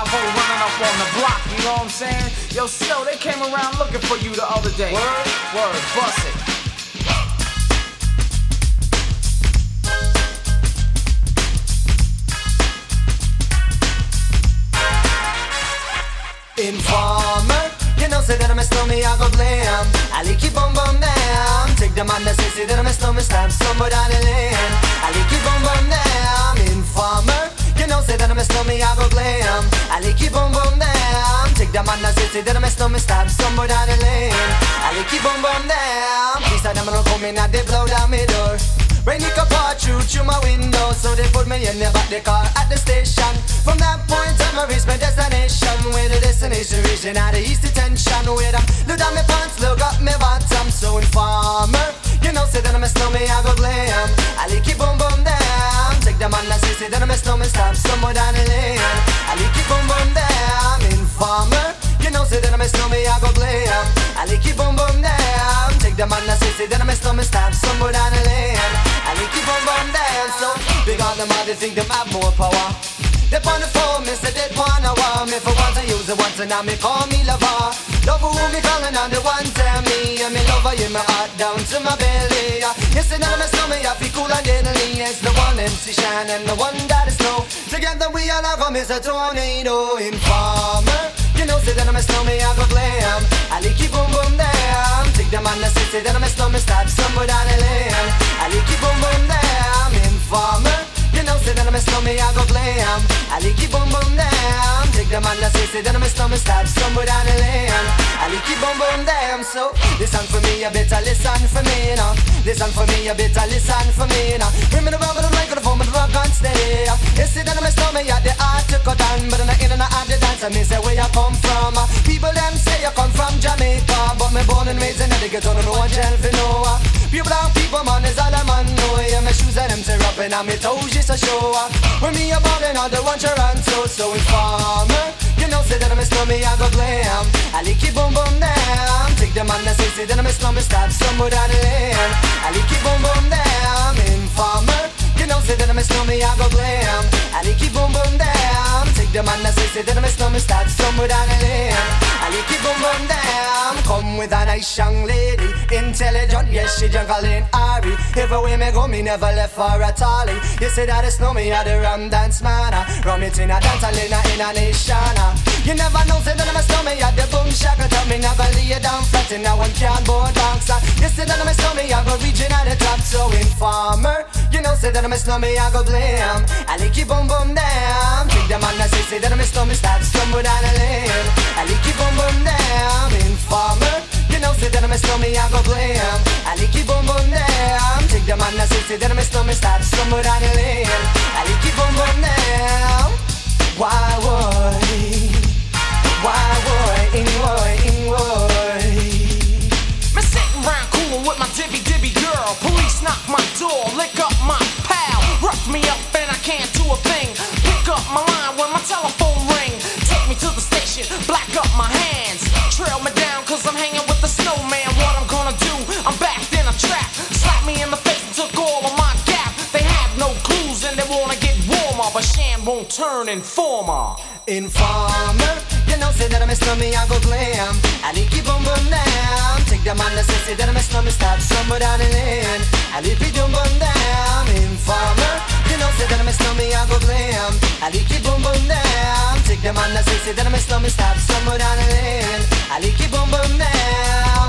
running up on the block, you know what I'm saying? Yo, still, they came around looking for you the other day. Word, bust it. Informer, you know say that I'm a snowman, I go blam. I like keep on down. Take the man that say that I'm a snowman, stab somebody down the lane. I like keep on down. Informer, you know say that I'm a snowman, I go blam. I like keep on down. Take the man that say that I'm a snowman, stab somebody down the lane. I like keep on down. These are them gonna come in and they blow down my door. Rain it can pour through my window, so they put me in the back the car at the station. From that point on, I reached my destination. Where the destination region at the east detention. Where I look down my pants, look up my bottom. So informer, you know say that I'm a snowman, I go glam. I like keep boom down. Take the man that say that I'm a snowman, stop somewhere down the lane. I like keep boom down. Informer, you know say that I'm a snowman, I go glam. I like keep boom down. Take the man that say that I'm a snowman, stop somewhere down the lane. I like keep on down, so big on them all, they think them have more power. They on the phone, me say they wanna war me. For once I use it once and now me call me lover. Love who me calling on the one tell me. And me lover in my heart down to my belly. Yes, and I'm a snowman, I feel cool and deadly. It's the one MC Shine and the one that is snow. Together we all have come as a tornado. Informer, you know say that I'm a snowman, I go glam. I like keep boom down. Take the man that say that I'm a snowman, stop somewhere down the lane. I like keep boom down. Informer, you know say that I'm a snowman, I go glam. I like keep boom down. Take the man that say that I'm a snowman, stop somewhere down the lane. I like keep boom down. So listen for me, you better listen for me now. Listen for me, you better listen for me now. Bring me the rubber, the mic, the phone, the rock and stay. You see that I'm a snowman, yeah, the art to cut down, but in the inner art the dance, I mean say where you come from. People them say you come from Jamaica, but me born and raised in the ghetto, no one tell for no. Pure brown people, man, is all a man know. Yeah, my shoes and them tear up and my toes just a show. When me a ballin' on the one Toronto, so informer, you know say that I'm a snowman, I go glam. I like keep boom down. Take the man that say that I'm a snowman, stop somewhere down the lane. I like keep boom down. Informer, you know say that I'm a snowman, I go glam. I like keep boom down. Take the man that say that I'm a snowman, stop somewhere down the lane. I like keep boom down. Come with a nice young lady, intelligent, yes she juggling Ari. Everywhere me go, me never left for a tally. You say that it's no me at the rum dance man. Rum it in a dance hall in a nation. You never know, say that I'm a snowman at the boom shaka. Tell me never lay you down flat in a one cardboard box. You say that I'm a snowman, I go region at the top. So informer, you know say that I'm a snowman, I go glam. I like keep boom down. Take the man that say that I'm a snowman, stop somewhere down the lane. I like keep boom down. Informer, you know say that I'm a snowman, I go glam. I like keep boom down. Take the man that say that I'm a snowman, stop somewhere down the lane. I like keep boom down. Why would? Me sitting round coolin' with my dibby girl. Police knock my door, lick up my pal. Rough me up and I can't do a thing. Pick up my line when my telephone ring. Take me to the station, black up my hands. Trail me down cause I'm hanging with the snowman. What I'm gonna do, I'm backed in a trap. Slap me in the face and took all of my gap. They have no clues and they wanna get warmer, but Shan won't turn informer. Informer, you know say that I'm a snowman, I go glam. I like keep boom down. Take the man that say that I'm a snowman, stop somewhere down the lane. I like keep boom down. Informer, you know say that I'm a snowman, I go glam. I like keep boom down. Take the man that say that I'm a snowman, stop somewhere down the lane. I like keep boom down.